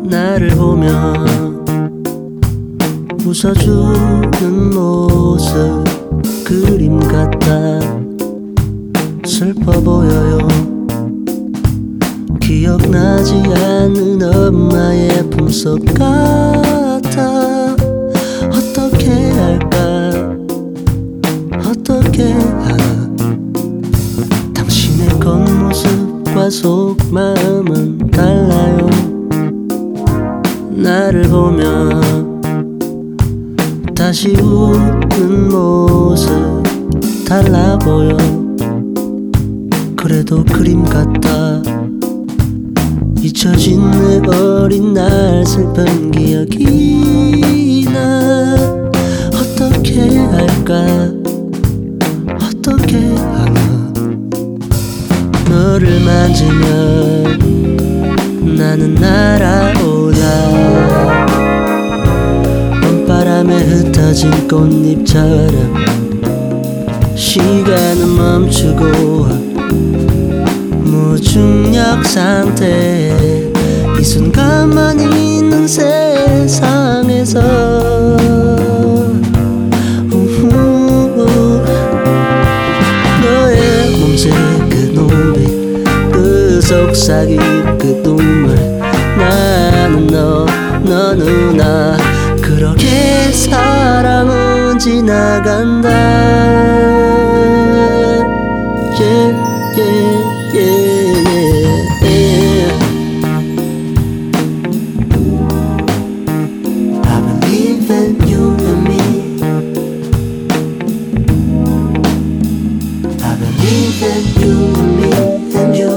나를 보며 웃어주는 모습 그림 같아 슬퍼 보여요. 기억나지 않는 엄마의 품속 같아. 어떻게 할까 어떻게 하나. 당신의 겉모습과 속마음은 달라요. 나를 보며 다시 웃는 모습 달라 보여. 그래도 그림 같아. 잊혀진 내 어린 날 슬픈 기억이 나. 어떻게 할까 어떻게 하나. 너를 만지면 나는 날아올라. 봄바람에 흩어진 꽃잎처럼 시간은 멈추고 무중력 상태. 이 순간만 있는 세상에서 너의 몸색 그 눈빛 그 속삭임 그 눈물. 나는 너는 나. 그렇게 사람은 지나간다. yeah, yeah, yeah, yeah. I believe in you and me. I believe in you and me and you.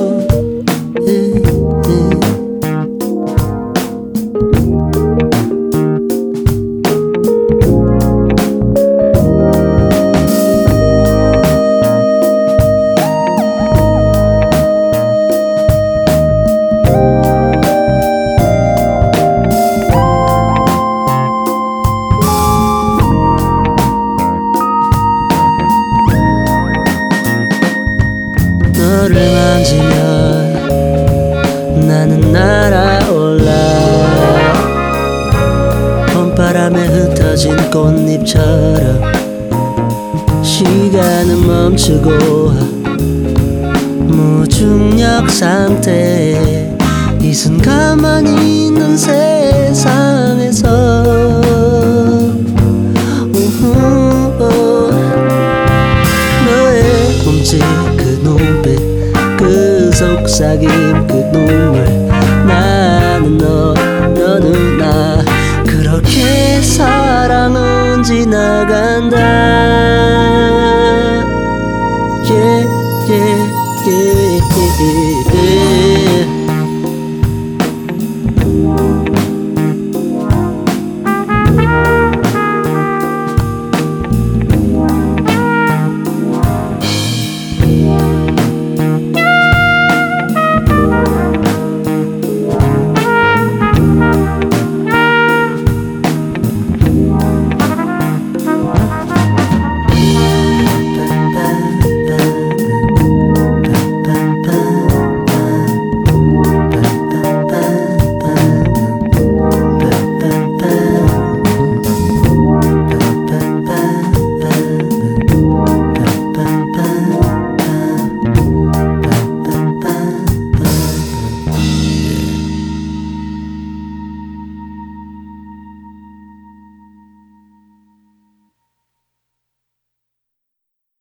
너를 만지면 나는 날아올라. 봄바람에 흩어진 꽃잎처럼 시간은 멈추고 무중력 상태. 이 순간만 있는 세상에서 너의 몸짓 그 눈빛 그 속삭임 그